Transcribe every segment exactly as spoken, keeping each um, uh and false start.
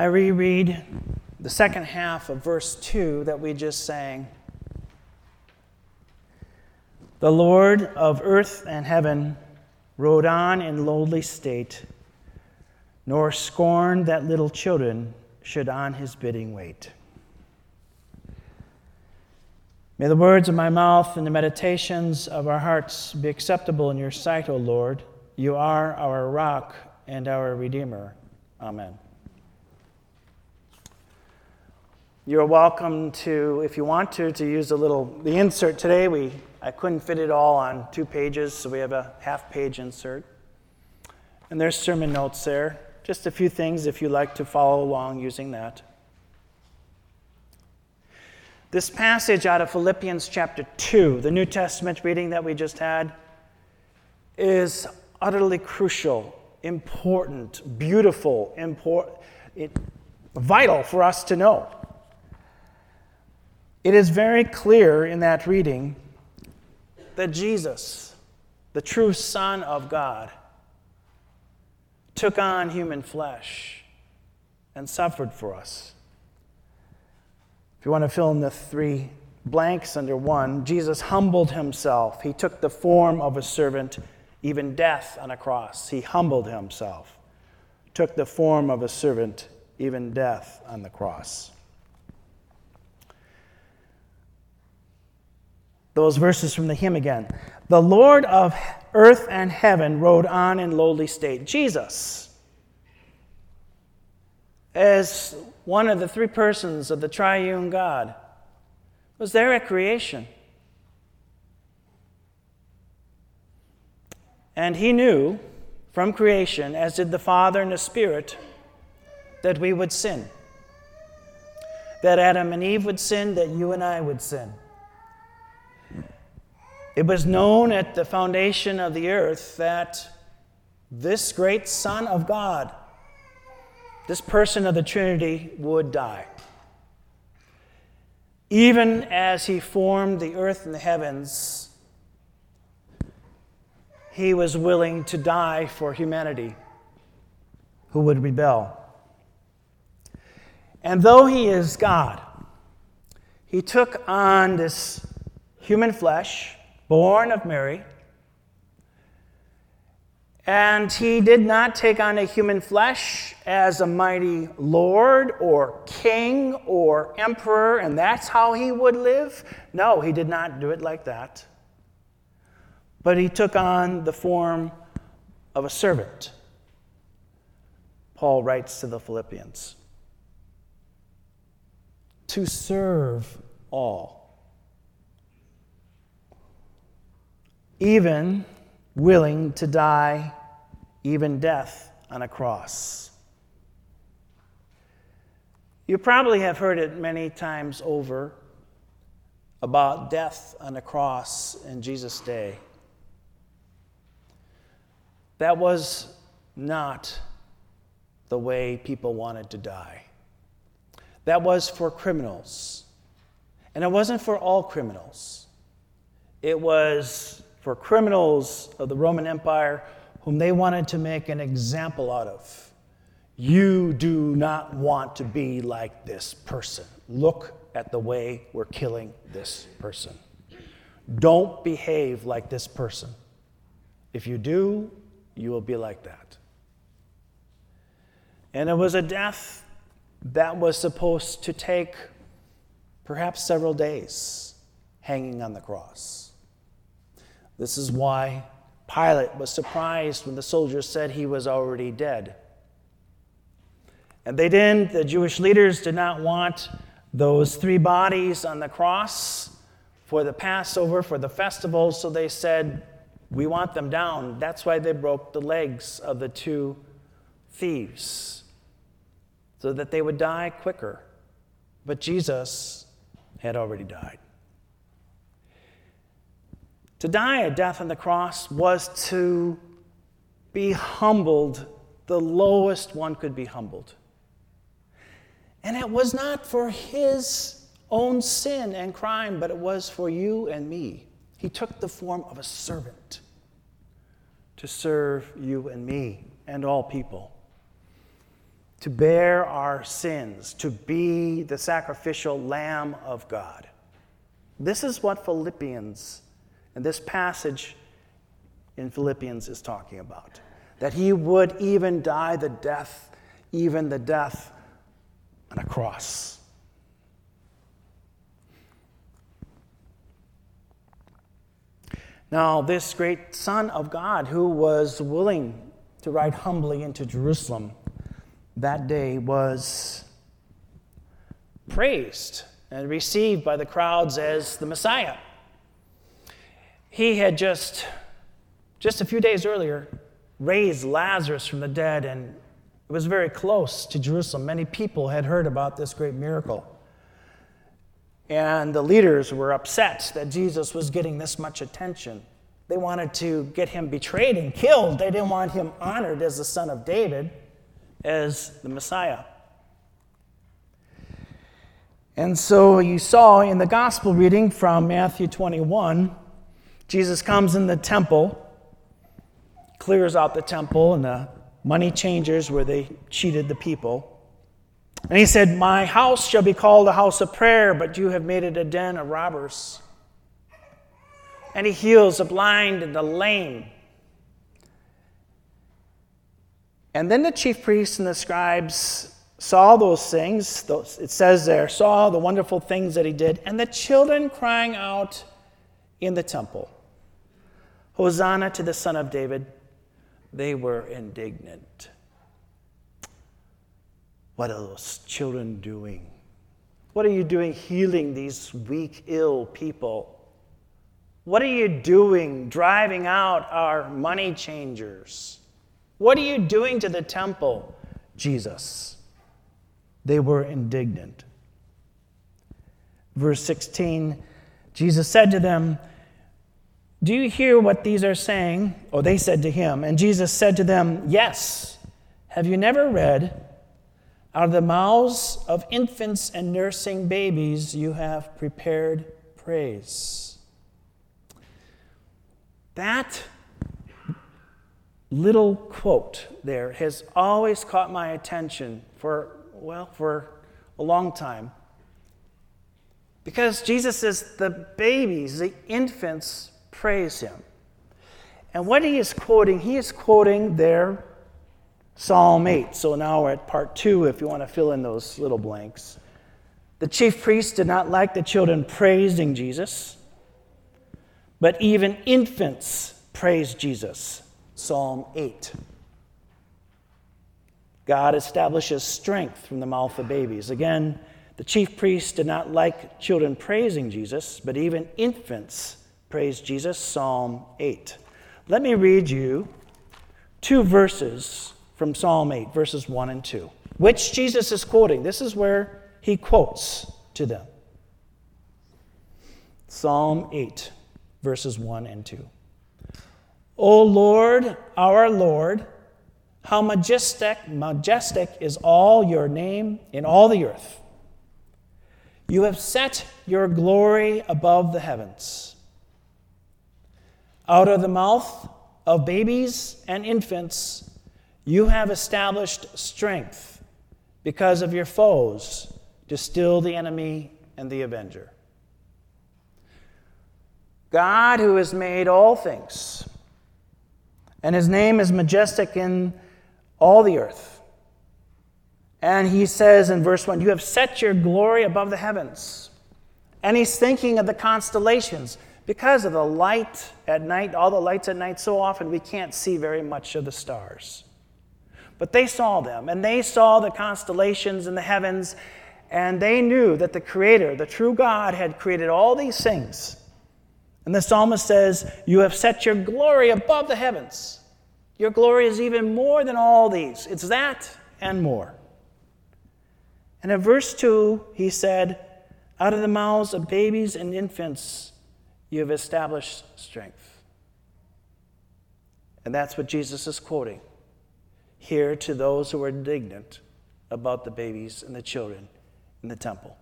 I reread the second half of verse two that we just sang. The Lord of earth and heaven rode on in lowly state, nor scorned that little children should on his bidding wait. May the words of my mouth and the meditations of our hearts be acceptable in your sight, O Lord. You are our rock and our Redeemer. Amen. You're welcome to, if you want to, to use a little, the insert today. We I couldn't fit it all on two pages, so we have a half-page insert. And there's sermon notes there. Just a few things if you'd like to follow along using that. This passage out of Philippians chapter two, the New Testament reading that we just had, is utterly crucial, important, beautiful, important, it, vital for us to know. It is very clear in that reading that Jesus, the true Son of God, took on human flesh and suffered for us. If you want to fill in the three blanks under one, Jesus humbled himself. He took the form of a servant, even death on a cross. He humbled himself, took the form of a servant, even death on the cross. Those verses from the hymn again. The Lord of earth and heaven rode on in lowly state. Jesus, as one of the three persons of the triune God, was there at creation. And he knew from creation, as did the Father and the Spirit, that we would sin. That Adam and Eve would sin, that you and I would sin. It was known at the foundation of the earth that this great Son of God, this person of the Trinity, would die. Even as he formed the earth and the heavens, he was willing to die for humanity who would rebel. And though he is God, he took on this human flesh, born of Mary, and he did not take on a human flesh as a mighty lord or king or emperor, and that's how he would live. No, he did not do it like that. But he took on the form of a servant. Paul writes to the Philippians, to serve all, even willing to die, even death on a cross. You probably have heard it many times over about death on a cross in Jesus' day. That was not the way people wanted to die. That was for criminals. And it wasn't for all criminals. It was for criminals of the Roman Empire whom they wanted to make an example out of. You do not want to be like this person. Look at the way we're killing this person. Don't behave like this person. If you do, you will be like that. And it was a death that was supposed to take perhaps several days, hanging on the cross. This is why Pilate was surprised when the soldiers said he was already dead. And they didn't, the Jewish leaders did not want those three bodies on the cross for the Passover, for the festival, so they said, we want them down. That's why they broke the legs of the two thieves, so that they would die quicker. But Jesus had already died. To die a death on the cross was to be humbled, the lowest one could be humbled. And it was not for his own sin and crime, but it was for you and me. He took the form of a servant to serve you and me and all people. to bear our sins, to be the sacrificial Lamb of God. This is what Philippians, and this passage in Philippians is talking about. That he would even die the death, even the death on a cross. Now, this great Son of God who was willing to ride humbly into Jerusalem that day was praised and received by the crowds as the Messiah. He had just, just a few days earlier, raised Lazarus from the dead, and it was very close to Jerusalem. Many people had heard about this great miracle. And the leaders were upset that Jesus was getting this much attention. They wanted to get him betrayed and killed. They didn't want him honored as the Son of David, as the Messiah. And so you saw in the gospel reading from Matthew twenty-one, Jesus comes in the temple, clears out the temple and the money changers where they cheated the people. And he said, "My house shall be called a house of prayer, but you have made it a den of robbers." And he heals the blind and the lame. And then the chief priests and the scribes saw those things, those, it says there, saw the wonderful things that he did, and the children crying out in the temple, "Hosanna to the Son of David," they were indignant. What are those children doing? What are you doing healing these weak, ill people? What are you doing driving out our money changers? What are you doing to the temple, Jesus? They were indignant. Verse sixteen, Jesus said to them, "Do you hear what these are saying?" Or they said to him, and Jesus said to them, "Yes. Have you never read, out of the mouths of infants and nursing babies you have prepared praise?" That little quote there has always caught my attention for, well, for a long time. Because Jesus says the babies, the infants, praise him. And what he is quoting, he is quoting there Psalm eight. So now we're at part two if you want to fill in those little blanks. The chief priests did not like the children praising Jesus, but even infants praised Jesus. Psalm eight. God establishes strength from the mouth of babies. Again, the chief priests did not like children praising Jesus, but even infants praised Jesus. Psalm eight. Let me read you two verses from Psalm eight, verses one and two, which Jesus is quoting. This is where he quotes to them. Psalm eight, verses one and two. "O Lord, our Lord, how majestic, majestic is all your name in all the earth. You have set your glory above the heavens. Out of the mouth of babies and infants, you have established strength because of your foes to still the enemy and the avenger." God, who has made all things, and his name is majestic in all the earth. And he says in verse one, "You have set your glory above the heavens." And he's thinking of the constellations. Because of the light at night, all the lights at night, so often we can't see very much of the stars. But they saw them, and they saw the constellations in the heavens, and they knew that the Creator, the true God, had created all these things. And the psalmist says, "You have set your glory above the heavens." Your glory is even more than all these. It's that and more. And in verse two, he said, "Out of the mouths of babies and infants, you have established strength." And that's what Jesus is quoting here to those who are indignant about the babies and the children in the temple.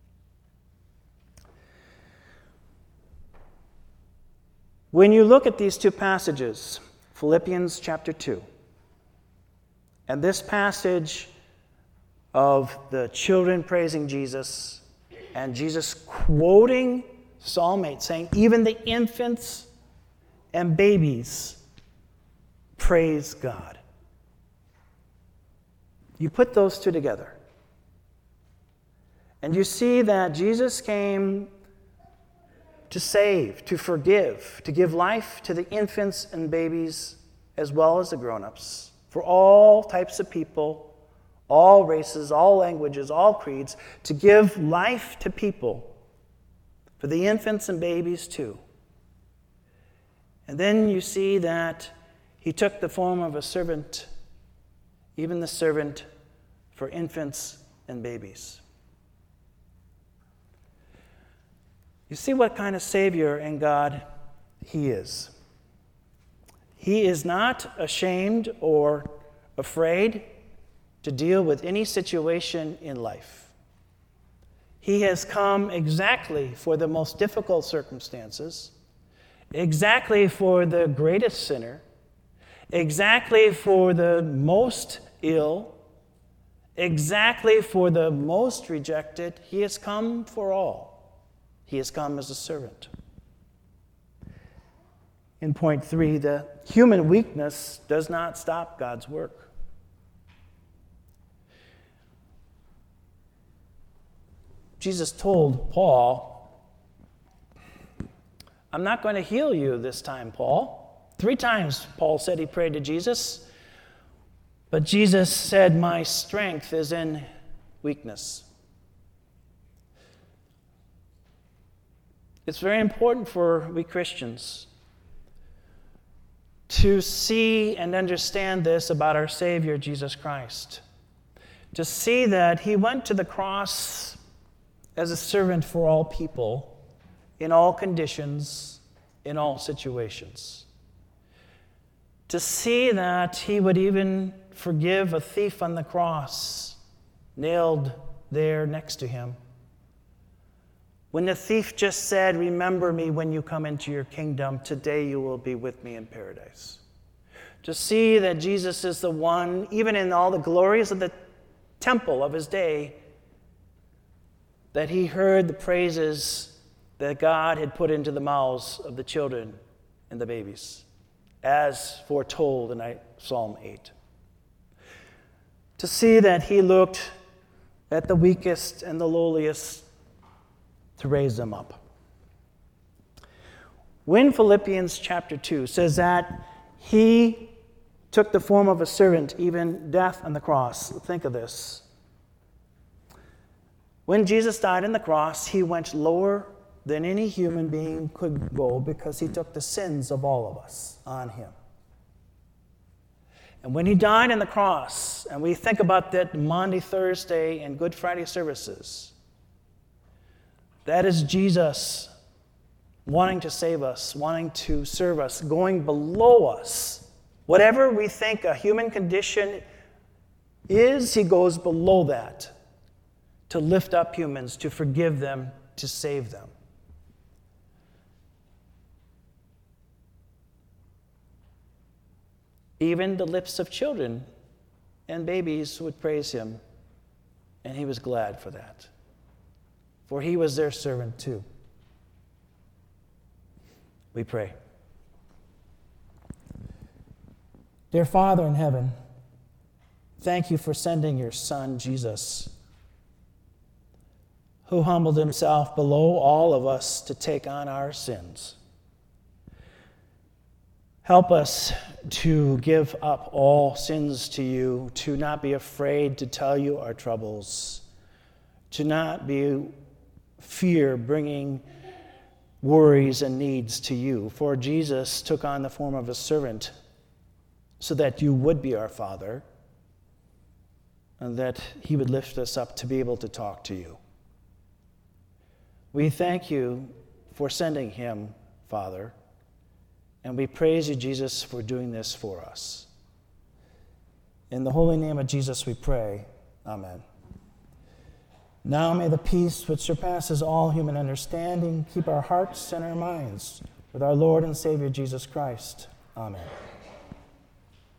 When you look at these two passages, Philippians chapter two, and this passage of the children praising Jesus and Jesus quoting Psalm eight, saying, even the infants and babies praise God. You put those two together, and you see that Jesus came to save, to forgive, to give life to the infants and babies as well as the grown-ups, for all types of people, all races, all languages, all creeds, to give life to people, for the infants and babies too. And then you see that he took the form of a servant, even the servant for infants and babies. You see what kind of Savior and God he is. He is not ashamed or afraid to deal with any situation in life. He has come exactly for the most difficult circumstances, exactly for the greatest sinner, exactly for the most ill, exactly for the most rejected. He has come for all. He has come as a servant. In point three, the human weakness does not stop God's work. Jesus told Paul, I'm not going to heal you this time, Paul. Three times Paul said he prayed to Jesus, but Jesus said, my strength is in weakness. It's very important for we Christians to see and understand this about our Savior, Jesus Christ. To see that he went to the cross as a servant for all people, in all conditions, in all situations. To see that he would even forgive a thief on the cross, nailed there next to him. When the thief just said, remember me when you come into your kingdom, today you will be with me in paradise. To see that Jesus is the one, even in all the glories of the temple of his day, that he heard the praises that God had put into the mouths of the children and the babies, as foretold in Psalm eight. To see that he looked at the weakest and the lowliest to raise them up. When Philippians chapter two says that he took the form of a servant, even death on the cross, think of this. When Jesus died on the cross, he went lower than any human being could go because he took the sins of all of us on him. And when he died on the cross, and we think about that Maundy, Thursday, and Good Friday services, that is Jesus wanting to save us, wanting to serve us, going below us. Whatever we think a human condition is, he goes below that to lift up humans, to forgive them, to save them. Even the lips of children and babies would praise him, and he was glad for that. For he was their servant too. We pray. Dear Father in heaven, thank you for sending your Son, Jesus, who humbled himself below all of us to take on our sins. Help us to give up all sins to you, to not be afraid to tell you our troubles, to not be fear bringing worries and needs to you. For Jesus took on the form of a servant so that you would be our Father and that he would lift us up to be able to talk to you. We thank you for sending him, Father, and we praise you, Jesus, for doing this for us. In the holy name of Jesus we pray. Amen. Now may the peace which surpasses all human understanding keep our hearts and our minds with our Lord and Savior Jesus Christ. Amen.